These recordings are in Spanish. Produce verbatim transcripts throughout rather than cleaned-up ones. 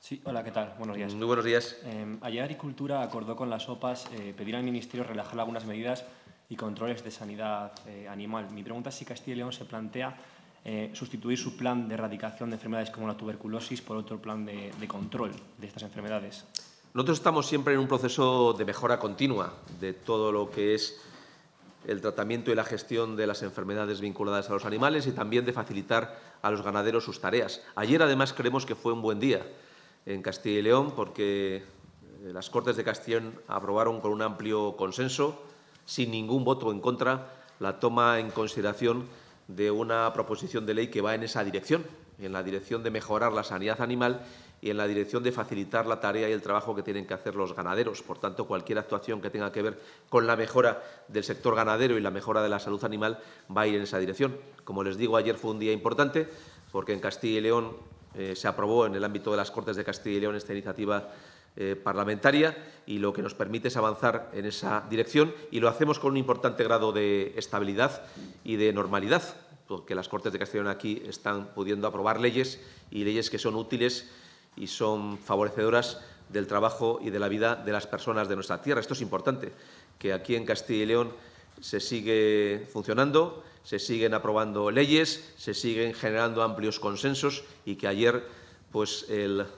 Sí, hola, ¿qué tal? Buenos días. Muy buenos días. Eh, ayer Agricultura acordó con las O P As eh, pedir al Ministerio relajar algunas medidas y controles de sanidad eh, animal. Mi pregunta es si Castilla y León se plantea eh, sustituir su plan de erradicación de enfermedades como la tuberculosis por otro plan de, de control de estas enfermedades. Nosotros estamos siempre en un proceso de mejora continua de todo lo que es el tratamiento y la gestión de las enfermedades vinculadas a los animales y también de facilitar a los ganaderos sus tareas. Ayer, además, creemos que fue un buen día en Castilla y León porque las Cortes de Castilla y León aprobaron con un amplio consenso, sin ningún voto en contra, la toma en consideración de una proposición de ley que va en esa dirección, en la dirección de mejorar la sanidad animal y en la dirección de facilitar la tarea y el trabajo que tienen que hacer los ganaderos. Por tanto, cualquier actuación que tenga que ver con la mejora del sector ganadero y la mejora de la salud animal va a ir en esa dirección. Como les digo, ayer fue un día importante porque en Castilla y León eh, se aprobó en el ámbito de las Cortes de Castilla y León esta iniciativa eh, parlamentaria y lo que nos permite es avanzar en esa dirección y lo hacemos con un importante grado de estabilidad y de normalidad, porque las Cortes de Castilla y León aquí están pudiendo aprobar leyes y leyes que son útiles y son favorecedoras del trabajo y de la vida de las personas de nuestra tierra. Esto es importante, que aquí en Castilla y León se sigue funcionando, se siguen aprobando leyes, se siguen generando amplios consensos y que ayer pues, el eh,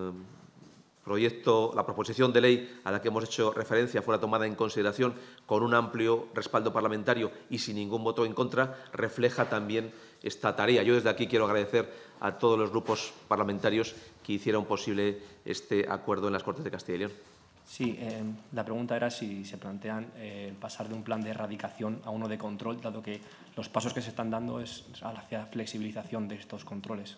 proyecto, la proposición de ley a la que hemos hecho referencia fuera tomada en consideración con un amplio respaldo parlamentario y sin ningún voto en contra, refleja también esta tarea. Yo desde aquí quiero agradecer a todos los grupos parlamentarios que hicieron posible este acuerdo en las Cortes de Castilla y León. Sí, eh, la pregunta era si se plantean eh, pasar de un plan de erradicación a uno de control, dado que los pasos que se están dando es hacia flexibilización de estos controles.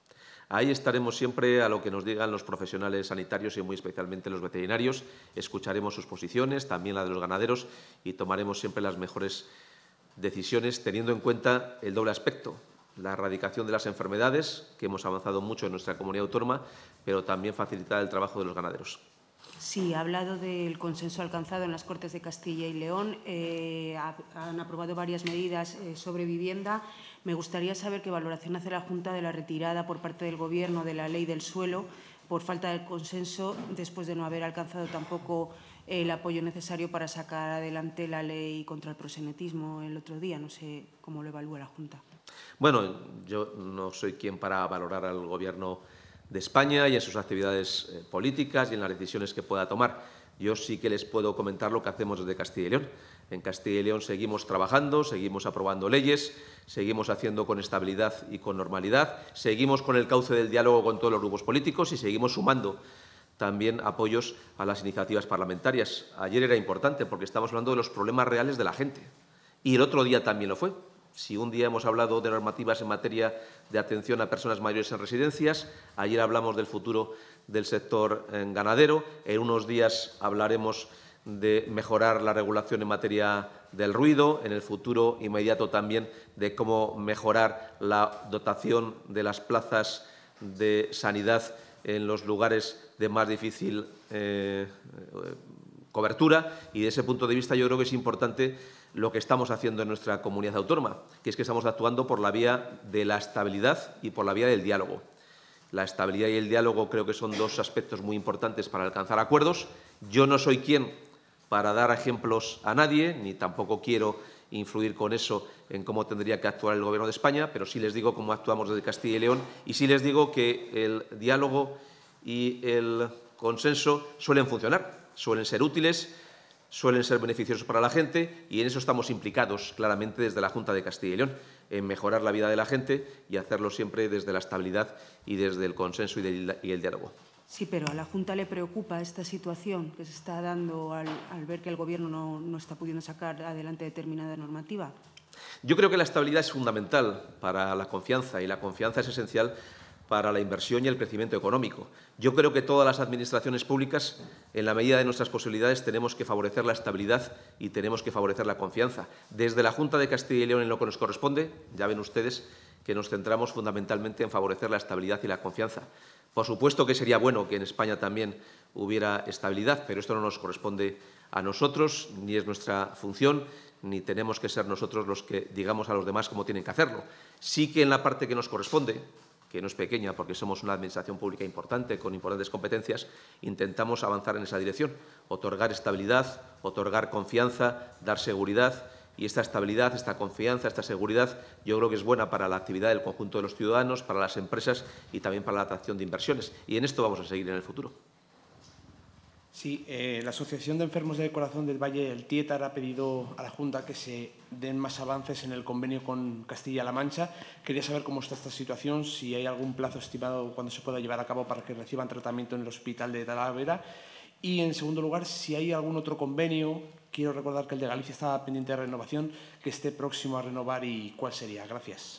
Ahí estaremos siempre a lo que nos digan los profesionales sanitarios y muy especialmente los veterinarios. Escucharemos sus posiciones, también la de los ganaderos, y tomaremos siempre las mejores decisiones teniendo en cuenta el doble aspecto, la erradicación de las enfermedades, que hemos avanzado mucho en nuestra comunidad autónoma, pero también facilitar el trabajo de los ganaderos. Sí, ha hablado del consenso alcanzado en las Cortes de Castilla y León. Eh, ha, han aprobado varias medidas eh, sobre vivienda. Me gustaría saber qué valoración hace la Junta de la retirada por parte del Gobierno de la ley del suelo por falta de consenso, después de no haber alcanzado tampoco el apoyo necesario para sacar adelante la ley contra el proxenetismo el otro día. No sé cómo lo evalúa la Junta. Bueno, yo no soy quien para valorar al Gobierno de España y en sus actividades eh, políticas y en las decisiones que pueda tomar. Yo sí que les puedo comentar lo que hacemos desde Castilla y León. En Castilla y León seguimos trabajando, seguimos aprobando leyes, seguimos haciendo con estabilidad y con normalidad, seguimos con el cauce del diálogo con todos los grupos políticos y seguimos sumando también apoyos a las iniciativas parlamentarias. Ayer era importante porque estamos hablando de los problemas reales de la gente y el otro día también lo fue. Si un día hemos hablado de normativas en materia de atención a personas mayores en residencias, ayer hablamos del futuro del sector ganadero, en unos días hablaremos de mejorar la regulación en materia del ruido, en el futuro inmediato también de cómo mejorar la dotación de las plazas de sanidad en los lugares de más difícil eh, cobertura y, desde ese punto de vista, yo creo que es importante lo que estamos haciendo en nuestra comunidad autónoma, que es que estamos actuando por la vía de la estabilidad y por la vía del diálogo. La estabilidad y el diálogo creo que son dos aspectos muy importantes para alcanzar acuerdos. Yo no soy quien para dar ejemplos a nadie, ni tampoco quiero influir con eso en cómo tendría que actuar el Gobierno de España, pero sí les digo cómo actuamos desde Castilla y León y sí les digo que el diálogo y el consenso suelen funcionar, suelen ser útiles, suelen ser beneficiosos para la gente y en eso estamos implicados claramente desde la Junta de Castilla y León, en mejorar la vida de la gente y hacerlo siempre desde la estabilidad y desde el consenso y, del, y el diálogo. Sí, pero a la Junta le preocupa esta situación que se está dando al, al ver que el Gobierno no, no está pudiendo sacar adelante determinada normativa. Yo creo que la estabilidad es fundamental para la confianza y la confianza es esencial para la inversión y el crecimiento económico. Yo creo que todas las administraciones públicas, en la medida de nuestras posibilidades, tenemos que favorecer la estabilidad y tenemos que favorecer la confianza. Desde la Junta de Castilla y León, en lo que nos corresponde, ya ven ustedes que nos centramos fundamentalmente en favorecer la estabilidad y la confianza. Por supuesto que sería bueno que en España también hubiera estabilidad, pero esto no nos corresponde a nosotros, ni es nuestra función, ni tenemos que ser nosotros los que digamos a los demás cómo tienen que hacerlo. Sí que en la parte que nos corresponde, que no es pequeña porque somos una administración pública importante, con importantes competencias, intentamos avanzar en esa dirección, otorgar estabilidad, otorgar confianza, dar seguridad. Y esta estabilidad, esta confianza, esta seguridad, yo creo que es buena para la actividad del conjunto de los ciudadanos, para las empresas y también para la atracción de inversiones. Y en esto vamos a seguir en el futuro. Sí, eh, la Asociación de Enfermos del Corazón del Valle del Tietar ha pedido a la Junta que se den más avances en el convenio con Castilla-La Mancha. Quería saber cómo está esta situación, si hay algún plazo estimado cuando se pueda llevar a cabo para que reciban tratamiento en el Hospital de Talavera. Y, en segundo lugar, si hay algún otro convenio, quiero recordar que el de Galicia estaba pendiente de renovación, que esté próximo a renovar y cuál sería. Gracias.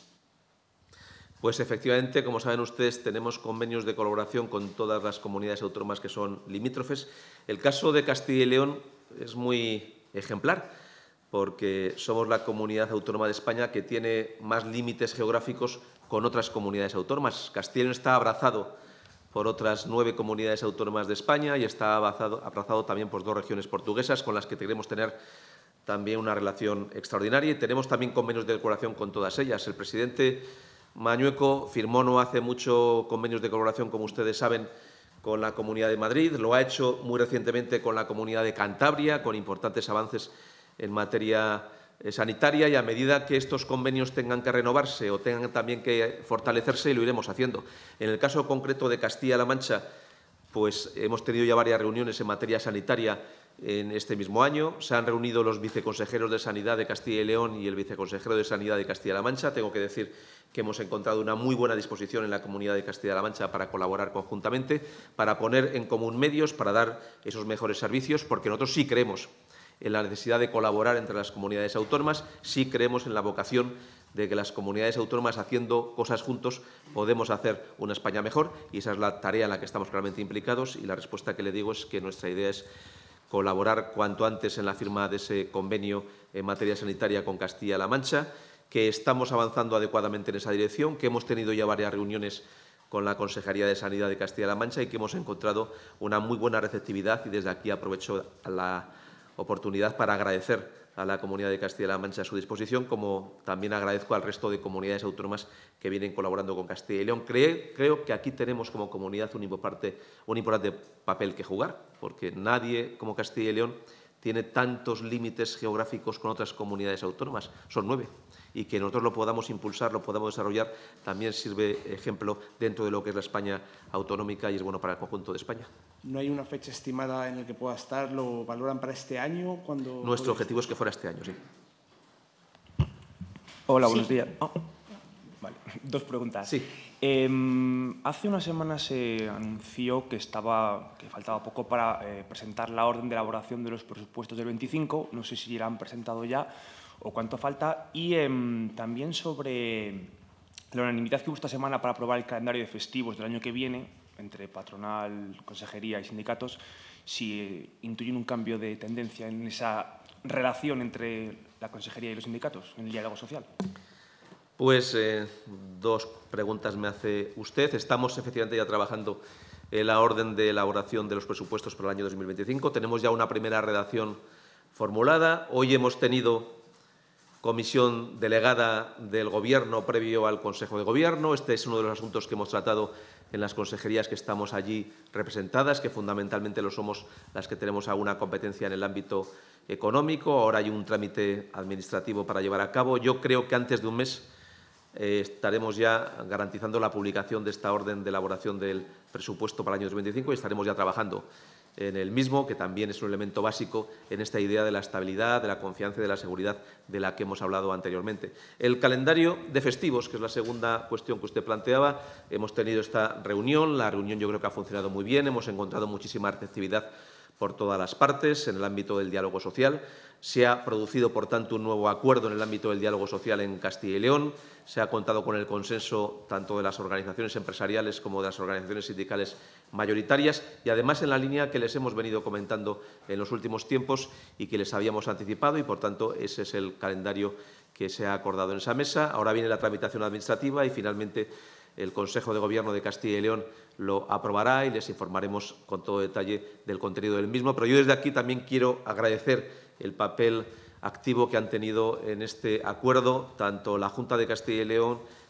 Pues efectivamente, como saben ustedes, tenemos convenios de colaboración con todas las comunidades autónomas que son limítrofes. El caso de Castilla y León es muy ejemplar, porque somos la comunidad autónoma de España que tiene más límites geográficos con otras comunidades autónomas. Castilla y León está abrazado por otras nueve comunidades autónomas de España y está abrazado, abrazado también por dos regiones portuguesas con las que queremos tener también una relación extraordinaria, y tenemos también convenios de colaboración con todas ellas. El presidente Mañueco firmó no hace mucho convenios de colaboración, como ustedes saben, con la Comunidad de Madrid. Lo ha hecho muy recientemente con la Comunidad de Cantabria, con importantes avances en materia sanitaria, y a medida que estos convenios tengan que renovarse o tengan también que fortalecerse, lo iremos haciendo. En el caso concreto de Castilla-La Mancha, pues hemos tenido ya varias reuniones en materia sanitaria en este mismo año. Se han reunido los viceconsejeros de Sanidad de Castilla y León y el viceconsejero de Sanidad de Castilla-La Mancha. Tengo que decir que hemos encontrado una muy buena disposición en la Comunidad de Castilla-La Mancha para colaborar conjuntamente, para poner en común medios, para dar esos mejores servicios, porque nosotros sí creemos en la necesidad de colaborar entre las comunidades autónomas, sí creemos en la vocación de que las comunidades autónomas, haciendo cosas juntos, podemos hacer una España mejor, y esa es la tarea en la que estamos claramente implicados, y la respuesta que le digo es que nuestra idea es colaborar cuanto antes en la firma de ese convenio en materia sanitaria con Castilla-La Mancha, que estamos avanzando adecuadamente en esa dirección, que hemos tenido ya varias reuniones con la Consejería de Sanidad de Castilla-La Mancha y que hemos encontrado una muy buena receptividad, y desde aquí aprovecho la oportunidad para agradecer a la Comunidad de Castilla-La Mancha su disposición, como también agradezco al resto de comunidades autónomas que vienen colaborando con Castilla y León. Creo, creo que aquí tenemos como comunidad un importante, un importante papel que jugar, porque nadie como Castilla y León tiene tantos límites geográficos con otras comunidades autónomas, son nueve, y que nosotros lo podamos impulsar, lo podamos desarrollar, también sirve ejemplo dentro de lo que es la España autonómica y es bueno para el conjunto de España. ¿No hay una fecha estimada en la que pueda estar? ¿Lo valoran para este año? ¿Cuándo Nuestro objetivo es que fuera este año, sí. Hola, Sí. buenos días. Oh, vale, dos preguntas. Sí. Eh, hace unas semanas se anunció que, estaba, que faltaba poco para eh, presentar la orden de elaboración de los presupuestos del veinticinco. No sé si la han presentado ya o cuánto falta. Y eh, también sobre la unanimidad que hubo esta semana para aprobar el calendario de festivos del año que viene, entre patronal, consejería y sindicatos, si eh, intuyen un cambio de tendencia en esa relación entre la consejería y los sindicatos, en el diálogo social. Pues eh, dos preguntas me hace usted. Estamos efectivamente ya trabajando en la orden de elaboración de los presupuestos para el año dos mil veinticinco. Tenemos ya una primera redacción formulada. Hoy hemos tenido comisión delegada del Gobierno previo al Consejo de Gobierno. Este es uno de los asuntos que hemos tratado en las consejerías que estamos allí representadas, que fundamentalmente lo somos las que tenemos alguna competencia en el ámbito económico. Ahora hay un trámite administrativo para llevar a cabo. Yo creo que antes de un mes eh, estaremos ya garantizando la publicación de esta orden de elaboración del presupuesto para el año dos mil veinticinco y estaremos ya trabajando en el mismo, que también es un elemento básico en esta idea de la estabilidad, de la confianza y de la seguridad de la que hemos hablado anteriormente. El calendario de festivos, que es la segunda cuestión que usted planteaba, hemos tenido esta reunión. La reunión yo creo que ha funcionado muy bien, hemos encontrado muchísima receptividad por todas las partes en el ámbito del diálogo social. Se ha producido, por tanto, un nuevo acuerdo en el ámbito del diálogo social en Castilla y León. Se ha contado con el consenso tanto de las organizaciones empresariales como de las organizaciones sindicales mayoritarias y, además, en la línea que les hemos venido comentando en los últimos tiempos y que les habíamos anticipado y, por tanto, ese es el calendario que se ha acordado en esa mesa. Ahora viene la tramitación administrativa y, finalmente, el Consejo de Gobierno de Castilla y León lo aprobará y les informaremos con todo detalle del contenido del mismo. Pero yo desde aquí también quiero agradecer el papel activo que han tenido en este acuerdo tanto la Junta de Castilla y León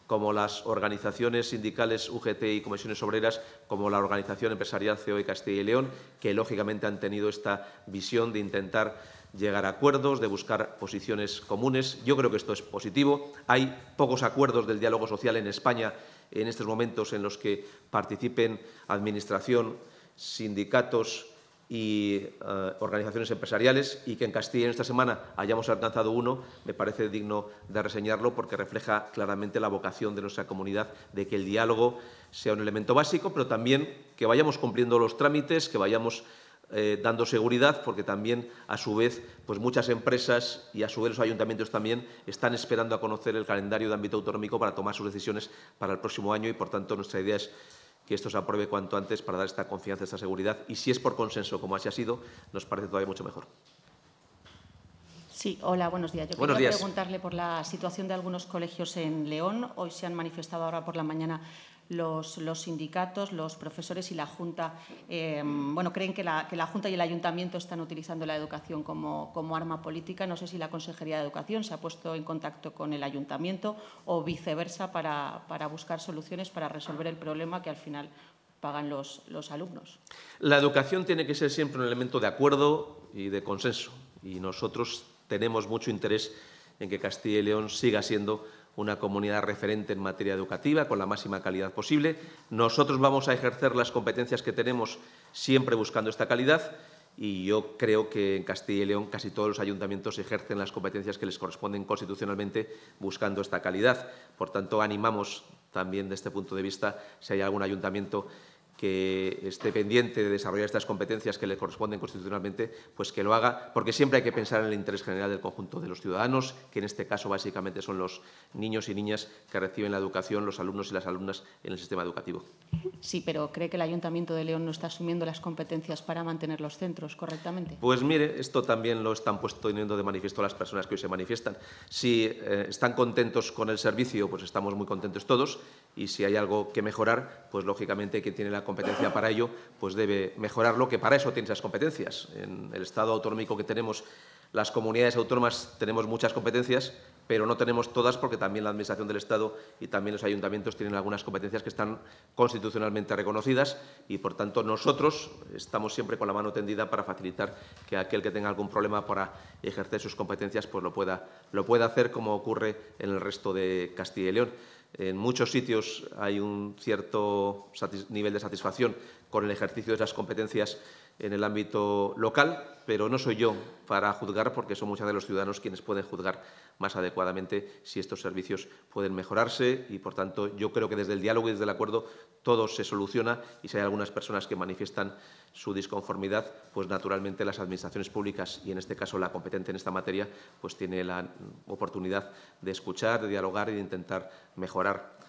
como las organizaciones sindicales U G T y Comisiones Obreras, como la organización empresarial C O E Castilla y León, que lógicamente han tenido esta visión de intentar llegar a acuerdos, de buscar posiciones comunes. Yo creo que esto es positivo. Hay pocos acuerdos del diálogo social en España en estos momentos en los que participen Administración, sindicatos y eh, organizaciones empresariales, y que en Castilla en esta semana hayamos alcanzado uno, me parece digno de reseñarlo porque refleja claramente la vocación de nuestra comunidad de que el diálogo sea un elemento básico, pero también que vayamos cumpliendo los trámites, que vayamos eh, dando seguridad, porque también, a su vez, pues muchas empresas y, a su vez, los ayuntamientos también están esperando a conocer el calendario de ámbito autonómico para tomar sus decisiones para el próximo año y, por tanto, nuestra idea es que esto se apruebe cuanto antes para dar esta confianza, esta seguridad. Y si es por consenso, como así ha sido, nos parece todavía mucho mejor. Sí, hola, buenos días. Yo buenos quería días. preguntarle por la situación de algunos colegios en León. Hoy se han manifestado ahora por la mañana los, los sindicatos, los profesores y la Junta. Eh, bueno, creen que la, que la Junta y el Ayuntamiento están utilizando la educación como, como arma política. No sé si la Consejería de Educación se ha puesto en contacto con el Ayuntamiento o viceversa para, para buscar soluciones para resolver el problema que al final pagan los, los alumnos. La educación tiene que ser siempre un elemento de acuerdo y de consenso. Y nosotros tenemos mucho interés en que Castilla y León siga siendo una comunidad referente en materia educativa, con la máxima calidad posible. Nosotros vamos a ejercer las competencias que tenemos siempre buscando esta calidad, y yo creo que en Castilla y León casi todos los ayuntamientos ejercen las competencias que les corresponden constitucionalmente buscando esta calidad. Por tanto, animamos también, desde este punto de vista, si hay algún ayuntamiento que esté pendiente de desarrollar estas competencias que le corresponden constitucionalmente, pues que lo haga, porque siempre hay que pensar en el interés general del conjunto de los ciudadanos, que en este caso básicamente son los niños y niñas que reciben la educación, los alumnos y las alumnas en el sistema educativo. Sí, pero ¿cree que el Ayuntamiento de León no está asumiendo las competencias para mantener los centros correctamente? Pues mire, esto también lo están poniendo de manifiesto las personas que hoy se manifiestan. Si eh, están contentos con el servicio, pues estamos muy contentos todos, y si hay algo que mejorar, pues lógicamente quien tiene la competencia para ello, pues debe mejorarlo, que para eso tiene esas competencias. En el Estado autonómico que tenemos, las comunidades autónomas tenemos muchas competencias, pero no tenemos todas, porque también la Administración del Estado y también los ayuntamientos tienen algunas competencias que están constitucionalmente reconocidas, y, por tanto, nosotros estamos siempre con la mano tendida para facilitar que aquel que tenga algún problema para ejercer sus competencias pues lo pueda, lo pueda hacer, como ocurre en el resto de Castilla y León. En muchos sitios hay un cierto nivel de satisfacción con el ejercicio de esas competencias en el ámbito local, pero no soy yo para juzgar, porque son muchos de los ciudadanos quienes pueden juzgar más adecuadamente si estos servicios pueden mejorarse, y, por tanto, yo creo que desde el diálogo y desde el acuerdo todo se soluciona, y si hay algunas personas que manifiestan su disconformidad, pues naturalmente las administraciones públicas, y en este caso la competente en esta materia, pues tiene la oportunidad de escuchar, de dialogar y de intentar mejorar.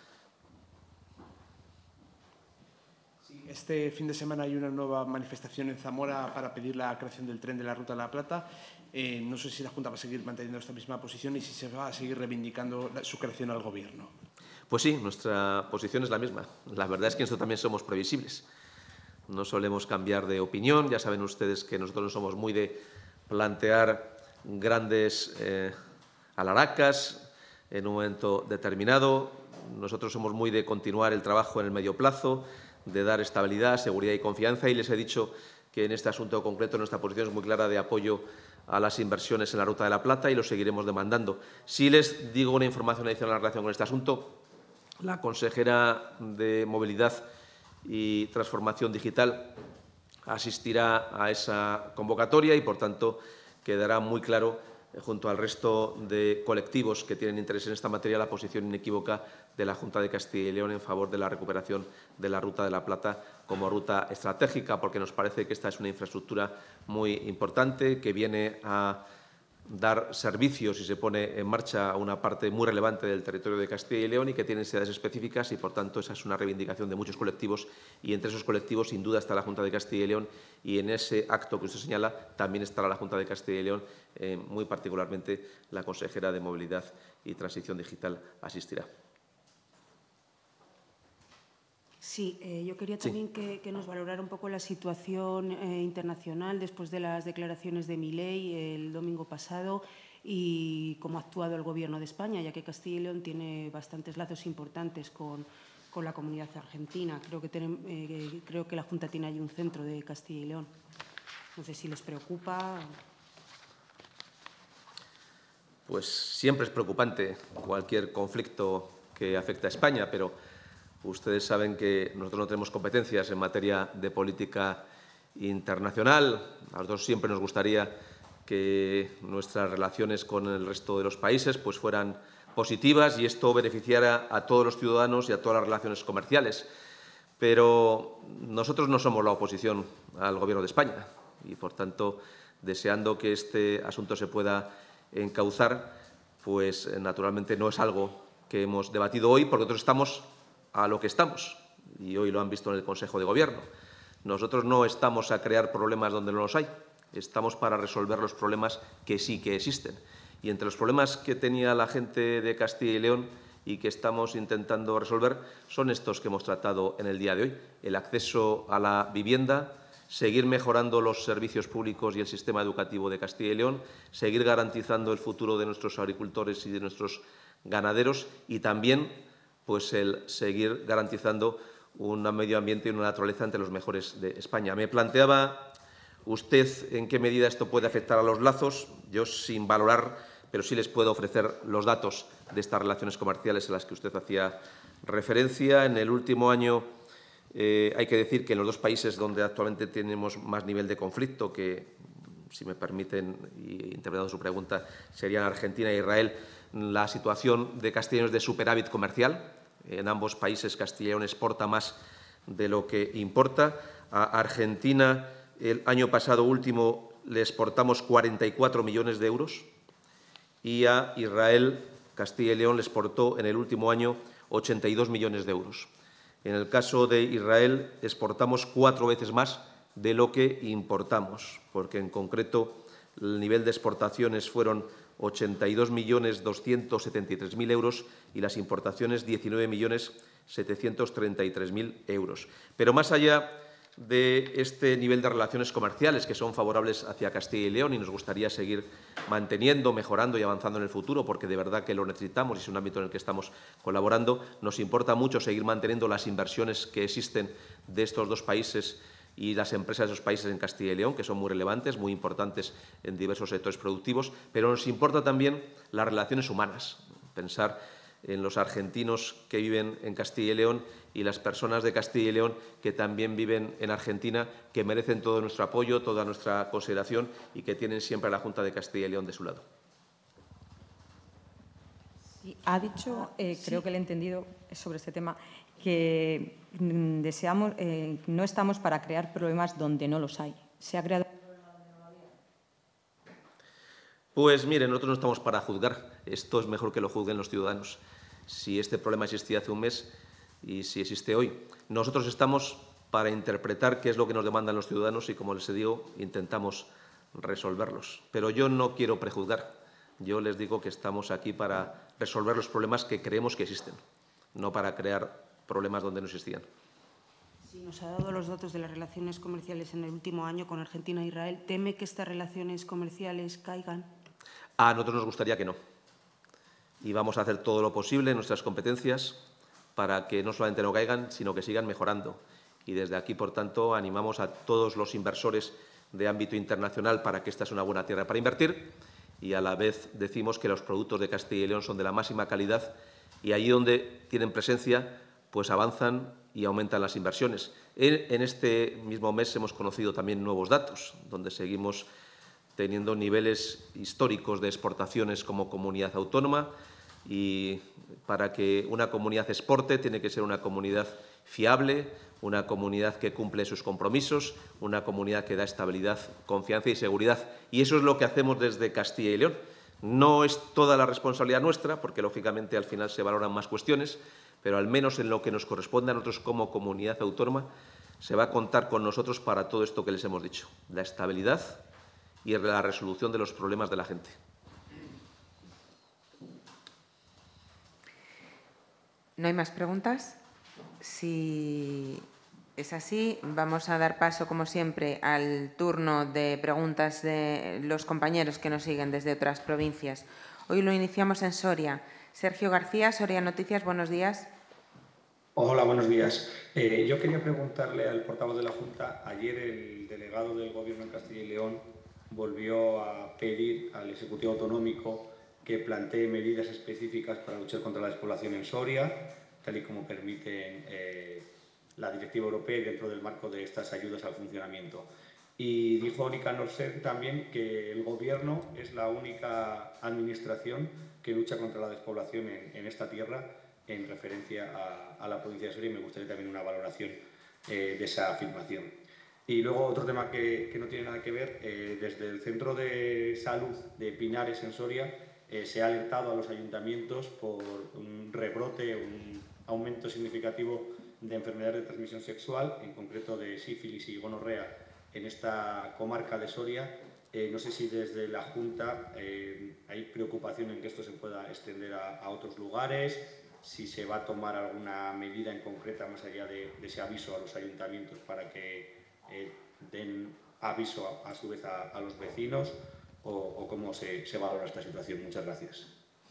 Este fin de semana hay una nueva manifestación en Zamora para pedir la creación del tren de la Ruta de la Plata. Eh, no sé si la Junta va a seguir manteniendo esta misma posición y si se va a seguir reivindicando su creación al Gobierno. Pues sí, nuestra posición es la misma. La verdad es que nosotros también somos previsibles. No solemos cambiar de opinión. Ya saben ustedes que nosotros no somos muy de plantear grandes eh, alaracas en un momento determinado. Nosotros somos muy de continuar el trabajo en el medio plazo, de dar estabilidad, seguridad y confianza, y les he dicho que en este asunto concreto nuestra posición es muy clara de apoyo a las inversiones en la Ruta de la Plata, y lo seguiremos demandando. Si les digo una información adicional en relación con este asunto, la consejera de Movilidad y Transformación Digital asistirá a esa convocatoria y, por tanto, quedará muy claro, junto al resto de colectivos que tienen interés en esta materia, la posición inequívoca de la Junta de Castilla y León en favor de la recuperación de la Ruta de la Plata como ruta estratégica, porque nos parece que esta es una infraestructura muy importante que viene a dar servicios y se pone en marcha a una parte muy relevante del territorio de Castilla y León y que tiene necesidades específicas, y, por tanto, esa es una reivindicación de muchos colectivos, y entre esos colectivos, sin duda, está la Junta de Castilla y León, y en ese acto que usted señala también estará la Junta de Castilla y León, eh, muy particularmente la consejera de Movilidad y Transición Digital asistirá. Sí, eh, yo quería también sí. que, que nos valorara un poco la situación eh, internacional después de las declaraciones de Milei el domingo pasado. y cómo ha actuado el Gobierno de España, ya que Castilla y León tiene bastantes lazos importantes con, con la comunidad argentina. Creo que, ten, eh, creo que la Junta tiene allí un centro de Castilla y León. No sé si les preocupa. Pues siempre es preocupante cualquier conflicto que afecta a España, pero ustedes saben que nosotros no tenemos competencias en materia de política internacional. A nosotros siempre nos gustaría que nuestras relaciones con el resto de los países pues, fueran positivas y esto beneficiara a todos los ciudadanos y a todas las relaciones comerciales. Pero nosotros no somos la oposición al Gobierno de España y, por tanto, deseando que este asunto se pueda encauzar, pues naturalmente no es algo que hemos debatido hoy, porque nosotros estamos a lo que estamos y hoy lo han visto en el Consejo de Gobierno. Nosotros no estamos a crear problemas donde no los hay, estamos para resolver los problemas que sí que existen. Y entre los problemas que tenía la gente de Castilla y León y que estamos intentando resolver son estos que hemos tratado en el día de hoy. El acceso a la vivienda, seguir mejorando los servicios públicos y el sistema educativo de Castilla y León, seguir garantizando el futuro de nuestros agricultores y de nuestros ganaderos y también pues, el seguir garantizando un medio ambiente y una naturaleza entre los mejores de España. Me planteaba usted en qué medida esto puede afectar a los lazos. Yo, sin valorar, pero sí les puedo ofrecer los datos de estas relaciones comerciales a las que usted hacía referencia. En el último año eh, hay que decir que en los dos países donde actualmente tenemos más nivel de conflicto, que, si me permiten, y interpretando su pregunta, serían Argentina e Israel, la situación de Castilla y León es de superávit comercial. En ambos países Castilla y León exporta más de lo que importa. A Argentina, el año pasado último, le exportamos cuarenta y cuatro millones de euros y a Israel, Castilla y León, le exportó en el último año ochenta y dos millones de euros. En el caso de Israel, exportamos cuatro veces más de lo que importamos, porque en concreto el nivel de exportaciones fueron ochenta y dos millones doscientos setenta y tres mil euros y las importaciones diecinueve millones setecientos treinta y tres mil euros. Pero más allá de este nivel de relaciones comerciales que son favorables hacia Castilla y León y nos gustaría seguir manteniendo, mejorando y avanzando en el futuro, porque de verdad que lo necesitamos y es un ámbito en el que estamos colaborando, nos importa mucho seguir manteniendo las inversiones que existen de estos dos países y las empresas de esos países en Castilla y León, que son muy relevantes, muy importantes en diversos sectores productivos, pero nos importa también las relaciones humanas, pensar en los argentinos que viven en Castilla y León y las personas de Castilla y León que también viven en Argentina, que merecen todo nuestro apoyo, toda nuestra consideración y que tienen siempre a la Junta de Castilla y León de su lado. Sí, ha dicho, eh, sí. creo que le he entendido sobre este tema, que mm, deseamos, eh, no estamos para crear problemas donde no los hay. ¿Se ha creado un problema donde no lo había? Pues mire, nosotros no estamos para juzgar. Esto es mejor que lo juzguen los ciudadanos. Si este problema existía hace un mes y si existe hoy. Nosotros estamos para interpretar qué es lo que nos demandan los ciudadanos y, como les digo, intentamos resolverlos. Pero yo no quiero prejuzgar. Yo les digo que estamos aquí para resolver los problemas que creemos que existen, no para crear problemas donde no existían. Sí, nos ha dado los datos de las relaciones comerciales en el último año con Argentina e Israel. ¿Teme que estas relaciones comerciales caigan? A nosotros nos gustaría que no. Y vamos a hacer todo lo posible en nuestras competencias para que no solamente no caigan, sino que sigan mejorando. Y desde aquí, por tanto, animamos a todos los inversores de ámbito internacional para que esta es una buena tierra para invertir y a la vez decimos que los productos de Castilla y León son de la máxima calidad y allí donde tienen presencia pues avanzan y aumentan las inversiones. En este mismo mes hemos conocido también nuevos datos, donde seguimos teniendo niveles históricos de exportaciones como comunidad autónoma y para que una comunidad exporte tiene que ser una comunidad fiable, una comunidad que cumple sus compromisos, una comunidad que da estabilidad, confianza y seguridad. Y eso es lo que hacemos desde Castilla y León. No es toda la responsabilidad nuestra, porque lógicamente al final se valoran más cuestiones, pero al menos en lo que nos corresponde a nosotros como comunidad autónoma, se va a contar con nosotros para todo esto que les hemos dicho, la estabilidad y la resolución de los problemas de la gente. ¿No hay más preguntas? Si Es así. Vamos a dar paso, como siempre, al turno de preguntas de los compañeros que nos siguen desde otras provincias. Hoy lo iniciamos en Soria. Sergio García, Soria Noticias, buenos días. Hola, buenos días. Eh, yo quería preguntarle al portavoz de la Junta. Ayer el delegado del Gobierno en Castilla y León volvió a pedir al Ejecutivo Autonómico que plantee medidas específicas para luchar contra la despoblación en Soria, tal y como permite eh, la Directiva Europea y dentro del marco de estas ayudas al funcionamiento. Y dijo Nicanor Serra también que el Gobierno es la única administración que lucha contra la despoblación en, en esta tierra, en referencia a, a la provincia de Soria, y me gustaría también una valoración eh, de esa afirmación. Y luego otro tema que, que no tiene nada que ver, eh, desde el Centro de Salud de Pinares en Soria eh, se ha alertado a los ayuntamientos por un rebrote, un aumento significativo de enfermedades de transmisión sexual, en concreto de sífilis y gonorrea en esta comarca de Soria. Eh, no sé si desde la Junta eh, hay preocupación en que esto se pueda extender a, a otros lugares, si se va a tomar alguna medida en concreta más allá de, de ese aviso a los ayuntamientos para que eh, den aviso a, a su vez a, a los vecinos, o, o cómo se, se valora esta situación. Muchas gracias.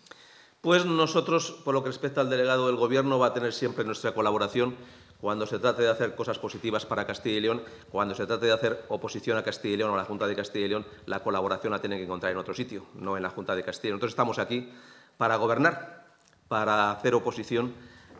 Pues nosotros, por lo que respecta al delegado del Gobierno, va a tener siempre nuestra colaboración cuando se trate de hacer cosas positivas para Castilla y León, cuando se trate de hacer oposición a Castilla y León o a la Junta de Castilla y León. La colaboración la tienen que encontrar en otro sitio, no en la Junta de Castilla y León. Nosotros estamos aquí para gobernar, para hacer oposición.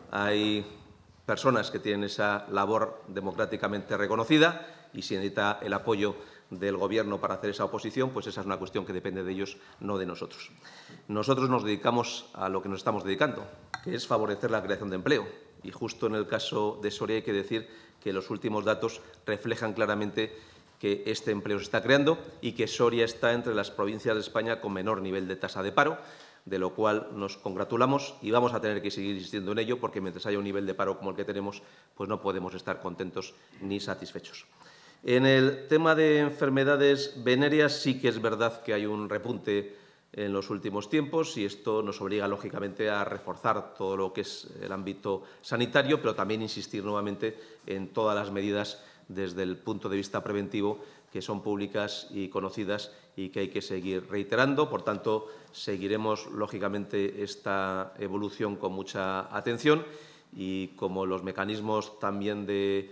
Hay personas que tienen esa labor democráticamente reconocida, y si necesita el apoyo del Gobierno para hacer esa oposición, pues esa es una cuestión que depende de ellos, no de nosotros. Nosotros nos dedicamos a lo que nos estamos dedicando, que es favorecer la creación de empleo. Y justo en el caso de Soria hay que decir que los últimos datos reflejan claramente que este empleo se está creando y que Soria está entre las provincias de España con menor nivel de tasa de paro, de lo cual nos congratulamos y vamos a tener que seguir insistiendo en ello, porque mientras haya un nivel de paro como el que tenemos, pues no podemos estar contentos ni satisfechos. En el tema de enfermedades venéreas sí que es verdad que hay un repunte en los últimos tiempos, y esto nos obliga, lógicamente, a reforzar todo lo que es el ámbito sanitario, pero también insistir nuevamente en todas las medidas desde el punto de vista preventivo que son públicas y conocidas y que hay que seguir reiterando. Por tanto, seguiremos, lógicamente, esta evolución con mucha atención, y como los mecanismos también de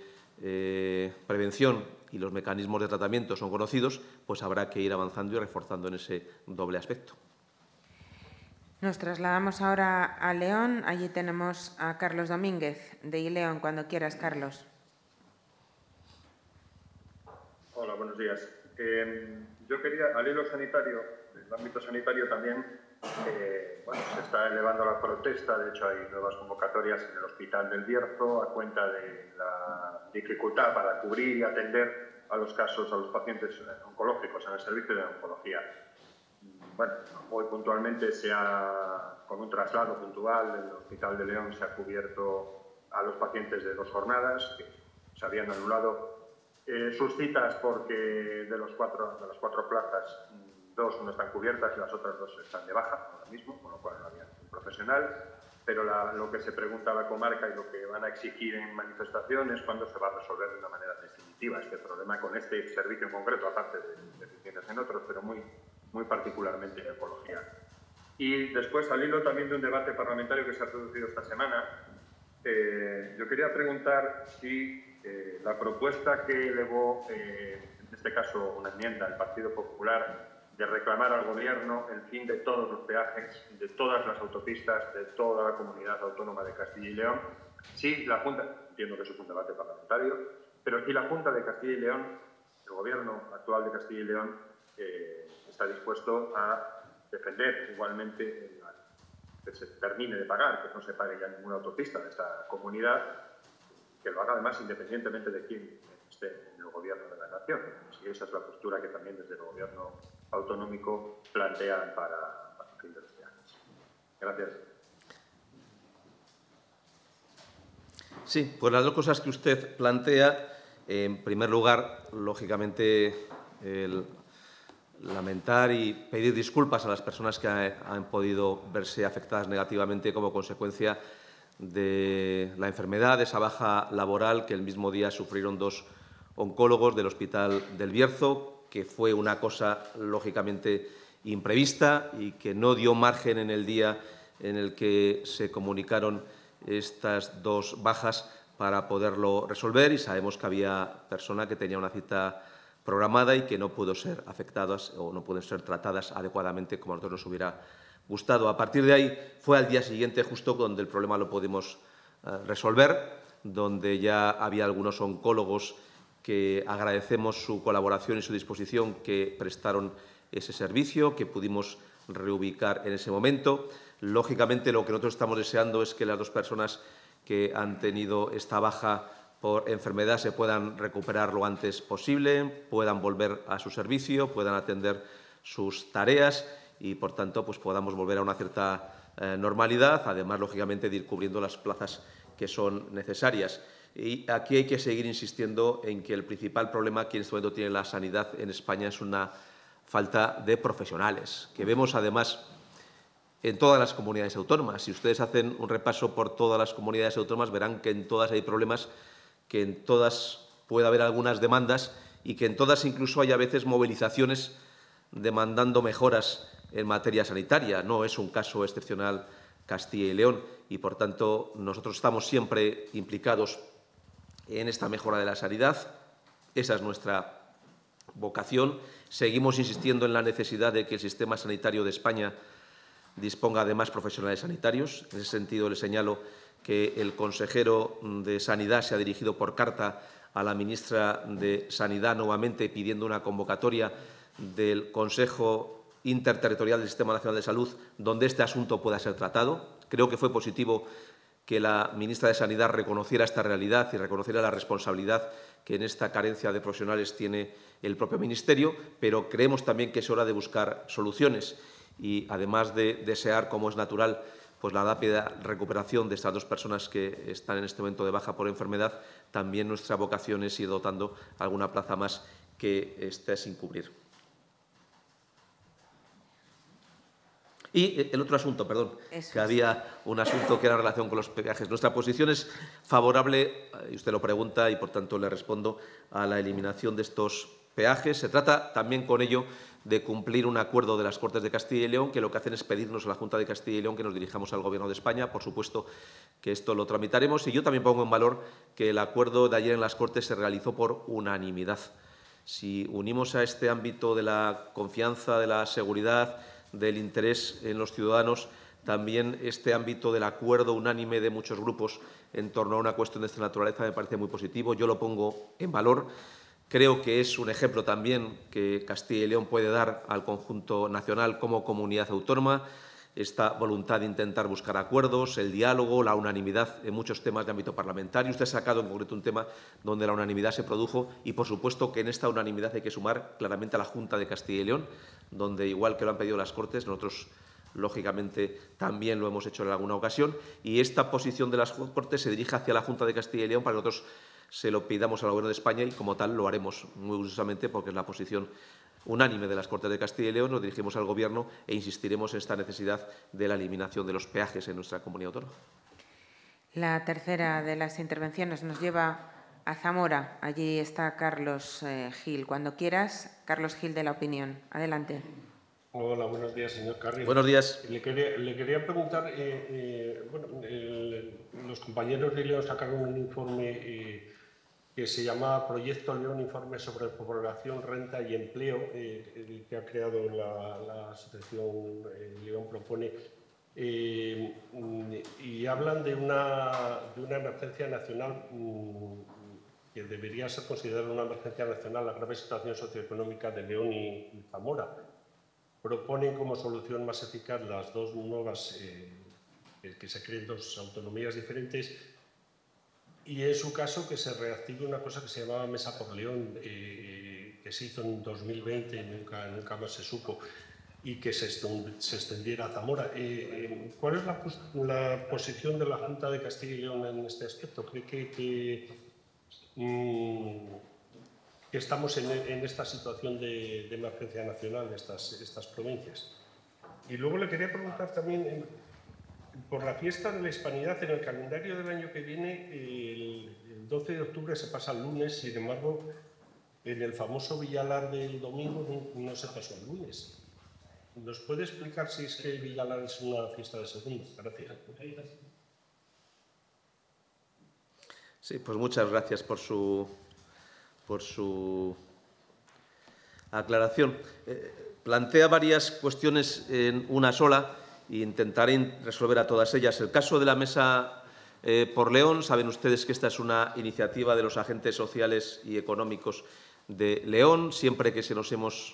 eh, prevención y los mecanismos de tratamiento son conocidos, pues habrá que ir avanzando y reforzando en ese doble aspecto. Nos trasladamos ahora a León. Allí tenemos a Carlos Domínguez, de iLeón. Cuando quieras, Carlos. Hola, buenos días. Eh, yo quería, al hilo sanitario, del ámbito sanitario también, eh, bueno, se está elevando la protesta. De hecho, hay nuevas convocatorias en el Hospital del Bierzo a cuenta de la dificultad para cubrir y atender a los casos, a los pacientes oncológicos en el servicio de oncología. Bueno, hoy puntualmente se ha, con un traslado puntual del Hospital de León, se ha cubierto a los pacientes de dos jornadas que se habían anulado eh, sus citas porque de, los cuatro, de las cuatro plazas, dos no están cubiertas y las otras dos están de baja ahora mismo, con lo cual no había un profesional. Pero la, lo que se pregunta a la comarca y lo que van a exigir en manifestación es cuándo se va a resolver de una manera definitiva este problema con este servicio en concreto, aparte de deficiencias en otros, pero muy, muy particularmente en oncología. Y después, al hilo también de un debate parlamentario que se ha producido esta semana, eh, yo quería preguntar si eh, la propuesta que elevó, eh, en este caso una enmienda, el Partido Popular, de reclamar al Gobierno el fin de todos los peajes, de todas las autopistas, de toda la comunidad autónoma de Castilla y León, si la Junta, entiendo que eso es un debate parlamentario, pero si la Junta de Castilla y León, el Gobierno actual de Castilla y León, eh, está dispuesto a defender igualmente la, que se termine de pagar, que no se pague ya ninguna autopista de esta comunidad, que lo haga además independientemente de quién esté en el Gobierno de la Nación. Si esa es la postura que también desde el Gobierno autonómico plantean para, para el fin de los viajes. Gracias. Sí, pues las dos cosas que usted plantea, en primer lugar, lógicamente, el lamentar y pedir disculpas a las personas que han podido verse afectadas negativamente como consecuencia de la enfermedad, de esa baja laboral que el mismo día sufrieron dos oncólogos del Hospital del Bierzo, que fue una cosa lógicamente imprevista y que no dio margen en el día en el que se comunicaron estas dos bajas para poderlo resolver, y sabemos que había persona que tenía una cita programada y que no pudo ser afectadas o no pueden ser tratadas adecuadamente como a nosotros nos hubiera gustado. A partir de ahí fue al día siguiente justo donde el problema lo pudimos eh, resolver, donde ya había algunos oncólogos que agradecemos su colaboración y su disposición, que prestaron ese servicio, que pudimos reubicar en ese momento. Lógicamente, lo que nosotros estamos deseando es que las dos personas que han tenido esta baja por enfermedad se puedan recuperar lo antes posible, puedan volver a su servicio, puedan atender sus tareas y, por tanto, pues podamos volver a una cierta eh, normalidad, además, lógicamente, de ir cubriendo las plazas que son necesarias. Y aquí hay que seguir insistiendo en que el principal problema que en este momento tiene la sanidad en España es una falta de profesionales, que vemos, además, en todas las comunidades autónomas. Si ustedes hacen un repaso por todas las comunidades autónomas, verán que en todas hay problemas, que en todas puede haber algunas demandas y que en todas incluso hay a veces movilizaciones demandando mejoras en materia sanitaria. No es un caso excepcional Castilla y León y, por tanto, nosotros estamos siempre implicados en esta mejora de la sanidad. Esa es nuestra vocación. Seguimos insistiendo en la necesidad de que el sistema sanitario de España disponga de más profesionales sanitarios. En ese sentido, le señalo que el consejero de Sanidad se ha dirigido por carta a la ministra de Sanidad nuevamente pidiendo una convocatoria del Consejo Interterritorial del Sistema Nacional de Salud donde este asunto pueda ser tratado. Creo que fue positivo que la ministra de Sanidad reconociera esta realidad y reconociera la responsabilidad que en esta carencia de profesionales tiene el propio Ministerio, pero creemos también que es hora de buscar soluciones y, además de desear, como es natural, pues la rápida recuperación de estas dos personas que están en este momento de baja por enfermedad, también nuestra vocación es ir dotando alguna plaza más que esté sin cubrir. Y el otro asunto, perdón, Eso que es. había un asunto que era en relación con los peajes. Nuestra posición es favorable, y usted lo pregunta, y por tanto le respondo, a la eliminación de estos peajes. Se trata también con ello de cumplir un acuerdo de las Cortes de Castilla y León, que lo que hacen es pedirnos a la Junta de Castilla y León que nos dirijamos al Gobierno de España. Por supuesto que esto lo tramitaremos. Y yo también pongo en valor que el acuerdo de ayer en las Cortes se realizó por unanimidad. Si unimos a este ámbito de la confianza, de la seguridad, del interés en los ciudadanos, también este ámbito del acuerdo unánime de muchos grupos en torno a una cuestión de esta naturaleza me parece muy positivo. Yo lo pongo en valor. Creo que es un ejemplo también que Castilla y León puede dar al conjunto nacional como comunidad autónoma, esta voluntad de intentar buscar acuerdos, el diálogo, la unanimidad en muchos temas de ámbito parlamentario. Usted ha sacado en concreto un tema donde la unanimidad se produjo y, por supuesto, que en esta unanimidad hay que sumar claramente a la Junta de Castilla y León, donde, igual que lo han pedido las Cortes, nosotros, lógicamente, también lo hemos hecho en alguna ocasión. Y esta posición de las Cortes se dirige hacia la Junta de Castilla y León para que nosotros se lo pidamos al Gobierno de España y, como tal, lo haremos muy gustosamente porque es la posición unánime de las Cortes de Castilla y León. Nos dirigimos al Gobierno e insistiremos en esta necesidad de la eliminación de los peajes en nuestra comunidad autónoma. La tercera de las intervenciones nos lleva a Zamora. Allí está Carlos eh, Gil. Cuando quieras, Carlos Gil, de La Opinión. Adelante. Hola, buenos días, señor Carril. Buenos días. Le quería, le quería preguntar, eh, eh, bueno, el, los compañeros de León sacaron un informe eh, que se llama Proyecto León, Informe sobre Población, Renta y Empleo, eh, el que ha creado la, la Asociación eh, León Propone, eh, y hablan de una, de una emergencia nacional mmm, que debería ser considerada una emergencia nacional, la grave situación socioeconómica de León y, y Zamora. Proponen como solución más eficaz las dos nuevas, eh, que se creen dos autonomías diferentes, y en su caso que se reactive una cosa que se llamaba Mesa por León, eh, que se hizo en dos mil veinte y nunca, nunca más se supo, y que se, se extendiera a Zamora. Eh, eh, ¿Cuál es la, la posición de la Junta de Castilla y León en este aspecto? ¿Cree que, que, mmm, que estamos en, en esta situación de, de emergencia nacional de estas, estas provincias? Y luego le quería preguntar también, por la fiesta de la Hispanidad, en el calendario del año que viene, el, el doce de octubre se pasa al lunes, sin embargo, en el famoso Villalar del domingo no, no se pasó al lunes. ¿Nos puede explicar si es que el Villalar es una fiesta de segundo? Gracias. Sí, pues muchas gracias por su, por su aclaración. Eh, plantea varias cuestiones en una sola e intentaré resolver a todas ellas. El caso de la Mesa eh, por León, saben ustedes que esta es una iniciativa de los agentes sociales y económicos de León. Siempre que se nos, hemos,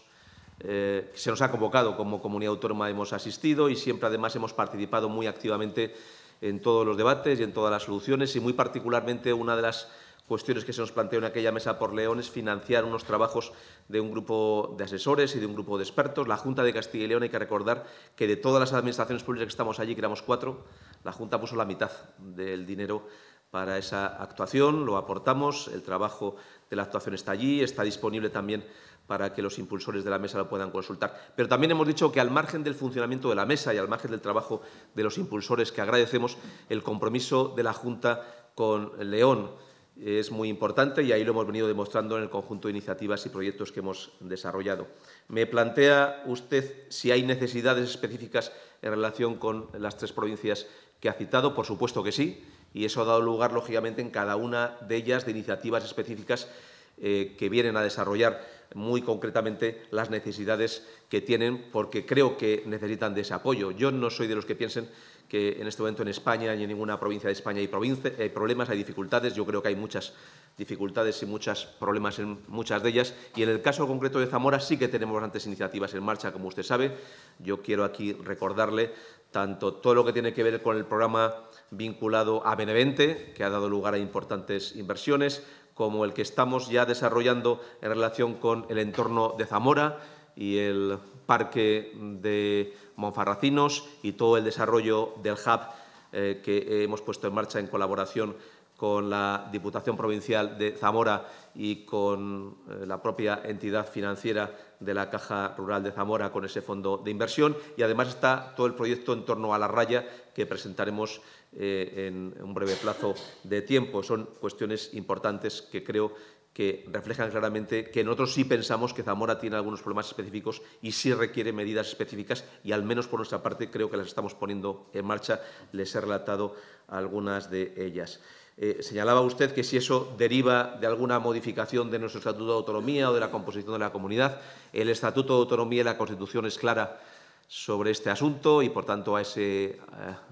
eh, se nos ha convocado como comunidad autónoma hemos asistido y siempre además hemos participado muy activamente en todos los debates y en todas las soluciones, y muy particularmente una de las cuestiones que se nos planteó en aquella Mesa por León es financiar unos trabajos de un grupo de asesores y de un grupo de expertos. La Junta de Castilla y León, hay que recordar que de todas las administraciones públicas que estamos allí, que éramos cuatro, la Junta puso la mitad del dinero para esa actuación, lo aportamos, el trabajo de la actuación está allí, está disponible también para que los impulsores de la Mesa lo puedan consultar. Pero también hemos dicho que, al margen del funcionamiento de la Mesa y al margen del trabajo de los impulsores, que agradecemos, el compromiso de la Junta con León es muy importante y ahí lo hemos venido demostrando en el conjunto de iniciativas y proyectos que hemos desarrollado. Me plantea usted si hay necesidades específicas en relación con las tres provincias que ha citado. Por supuesto que sí, y eso ha dado lugar, lógicamente, en cada una de ellas de iniciativas específicas eh, que vienen a desarrollar muy concretamente las necesidades que tienen, porque creo que necesitan de ese apoyo. Yo no soy de los que piensen que en este momento en España y en ninguna provincia de España hay, hay problemas, hay dificultades. Yo creo que hay muchas dificultades y muchos problemas en muchas de ellas. Y en el caso concreto de Zamora sí que tenemos bastantes iniciativas en marcha, como usted sabe. Yo quiero aquí recordarle tanto todo lo que tiene que ver con el programa vinculado a Benevente, que ha dado lugar a importantes inversiones, como el que estamos ya desarrollando en relación con el entorno de Zamora y el parque de Monfarracinos y todo el desarrollo del hub eh, que hemos puesto en marcha en colaboración con la Diputación Provincial de Zamora y con eh, la propia entidad financiera de la Caja Rural de Zamora, con ese fondo de inversión. Y además está todo el proyecto en torno a la raya, que presentaremos eh, en un breve plazo de tiempo. Son cuestiones importantes que creo que reflejan claramente que nosotros sí pensamos que Zamora tiene algunos problemas específicos y sí requiere medidas específicas, y al menos por nuestra parte creo que las estamos poniendo en marcha. Les he relatado algunas de ellas. Eh, señalaba usted que si eso deriva de alguna modificación de nuestro Estatuto de Autonomía o de la composición de la comunidad. El Estatuto de Autonomía y la Constitución es clara sobre este asunto y, por tanto, a ese eh,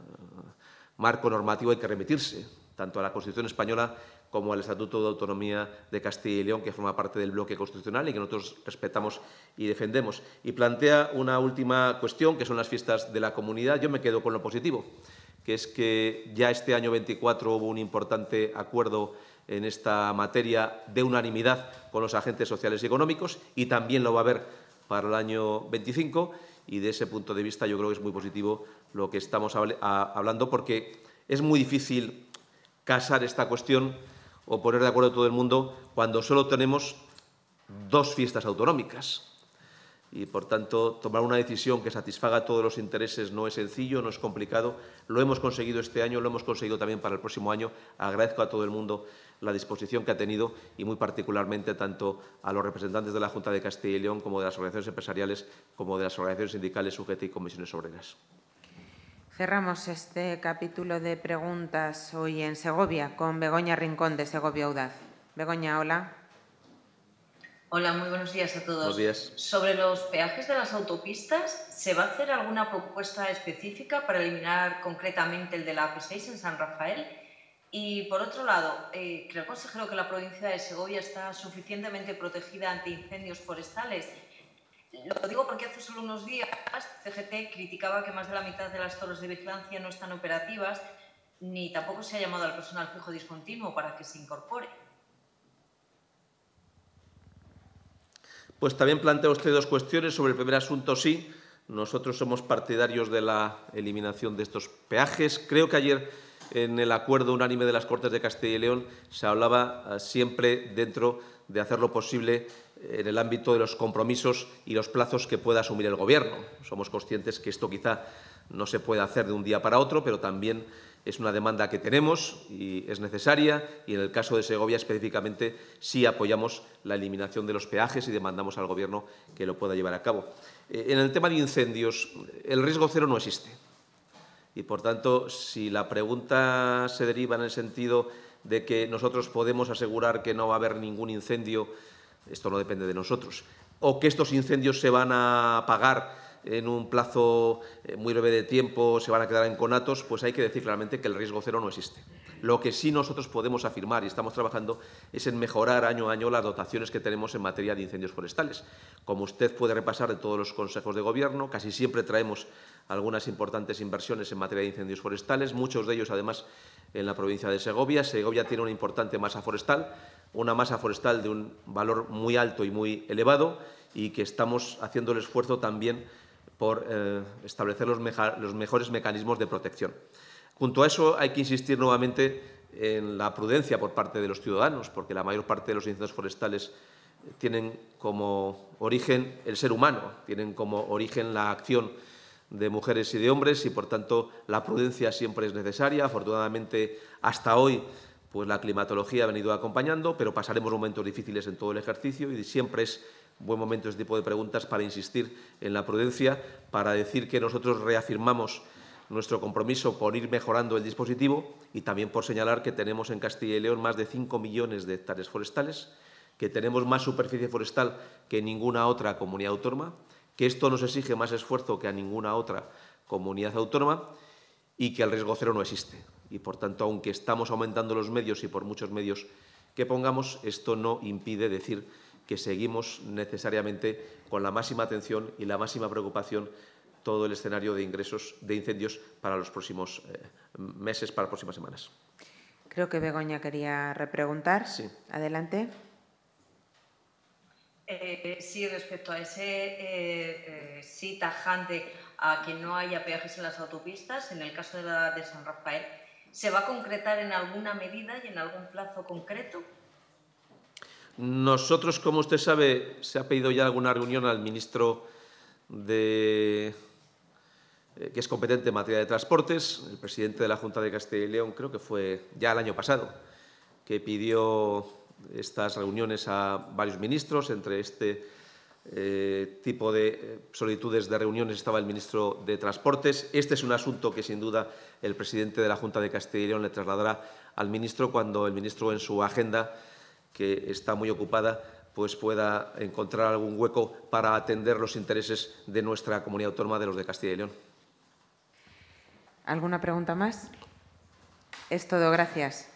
marco normativo hay que remitirse, tanto a la Constitución española como al Estatuto de Autonomía de Castilla y León, que forma parte del bloque constitucional y que nosotros respetamos y defendemos. Y plantea una última cuestión, que son las fiestas de la comunidad. Yo me quedo con lo positivo, que es que ya este año veinticuatro hubo un importante acuerdo en esta materia de unanimidad con los agentes sociales y económicos, y también lo va a haber para el año veinticinco, y de ese punto de vista yo creo que es muy positivo lo que estamos hablando, porque es muy difícil casar esta cuestión o poner de acuerdo a todo el mundo cuando solo tenemos dos fiestas autonómicas. Y, por tanto, tomar una decisión que satisfaga todos los intereses no es sencillo, no es complicado. Lo hemos conseguido este año, lo hemos conseguido también para el próximo año. Agradezco a todo el mundo la disposición que ha tenido y, muy particularmente, tanto a los representantes de la Junta de Castilla y León como de las organizaciones empresariales, como de las organizaciones sindicales, U G T y comisiones obreras. Cerramos este capítulo de preguntas hoy en Segovia con Begoña Rincón, de Segovia Audaz. Begoña, hola. Hola, muy buenos días a todos. Buenos días. Sobre los peajes de las autopistas, ¿se va a hacer alguna propuesta específica para eliminar concretamente el de la A P seis en San Rafael? Y, por otro lado, eh, ¿cree el consejero que la provincia de Segovia está suficientemente protegida ante incendios forestales? Lo digo porque hace solo unos días C G T criticaba que más de la mitad de las torres de vigilancia no están operativas, ni tampoco se ha llamado al personal fijo discontinuo para que se incorpore. Pues también plantea usted dos cuestiones. Sobre el primer asunto, sí, nosotros somos partidarios de la eliminación de estos peajes. Creo que ayer, en el acuerdo unánime de las Cortes de Castilla y León, se hablaba siempre dentro de hacer lo posible en el ámbito de los compromisos y los plazos que pueda asumir el Gobierno. Somos conscientes que esto quizá no se puede hacer de un día para otro, pero también es una demanda que tenemos y es necesaria, y en el caso de Segovia específicamente sí apoyamos la eliminación de los peajes y demandamos al Gobierno que lo pueda llevar a cabo. En el tema de incendios, el riesgo cero no existe. Y, por tanto, si la pregunta se deriva en el sentido de que nosotros podemos asegurar que no va a haber ningún incendio, esto no depende de nosotros, o que estos incendios se van a apagar en un plazo muy breve de tiempo, se van a quedar en conatos, pues hay que decir claramente que el riesgo cero no existe. Lo que sí nosotros podemos afirmar y estamos trabajando es en mejorar año a año las dotaciones que tenemos en materia de incendios forestales. Como usted puede repasar de todos los consejos de Gobierno, casi siempre traemos algunas importantes inversiones en materia de incendios forestales, muchos de ellos, además, en la provincia de Segovia. Segovia tiene una importante masa forestal, una masa forestal de un valor muy alto y muy elevado, y que estamos haciendo el esfuerzo también por eh, establecer los, meja, los mejores mecanismos de protección. Junto a eso, hay que insistir nuevamente en la prudencia por parte de los ciudadanos, porque la mayor parte de los incendios forestales tienen como origen el ser humano, tienen como origen la acción de mujeres y de hombres, y, por tanto, la prudencia siempre es necesaria. Afortunadamente, hasta hoy, pues la climatología ha venido acompañando, pero pasaremos momentos difíciles en todo el ejercicio, y siempre es buen momento este tipo de preguntas para insistir en la prudencia, para decir que nosotros reafirmamos nuestro compromiso por ir mejorando el dispositivo, y también por señalar que tenemos en Castilla y León más de cinco millones de hectáreas forestales, que tenemos más superficie forestal que ninguna otra comunidad autónoma, que esto nos exige más esfuerzo que a ninguna otra comunidad autónoma, y que el riesgo cero no existe. Y, por tanto, aunque estamos aumentando los medios, y por muchos medios que pongamos, esto no impide decir que seguimos necesariamente con la máxima atención y la máxima preocupación todo el escenario de ingresos de incendios para los próximos eh, meses, para las próximas semanas. Creo que Begoña quería repreguntar. Sí. Adelante. Eh, sí, respecto a ese eh, eh, sí tajante a que no haya peajes en las autopistas, en el caso de la de San Rafael, ¿se va a concretar en alguna medida y en algún plazo concreto? Nosotros, como usted sabe, se ha pedido ya alguna reunión al ministro de, eh, que es competente en materia de transportes, el presidente de la Junta de Castilla y León, creo que fue ya el año pasado, que pidió estas reuniones a varios ministros. Entre este eh, tipo de eh, solicitudes de reuniones estaba el ministro de Transportes. Este es un asunto que, sin duda, el presidente de la Junta de Castilla y León le trasladará al ministro cuando el ministro, en su agenda, que está muy ocupada, pues pueda encontrar algún hueco para atender los intereses de nuestra comunidad autónoma, de los de Castilla y León. ¿Alguna pregunta más? Es todo. Gracias.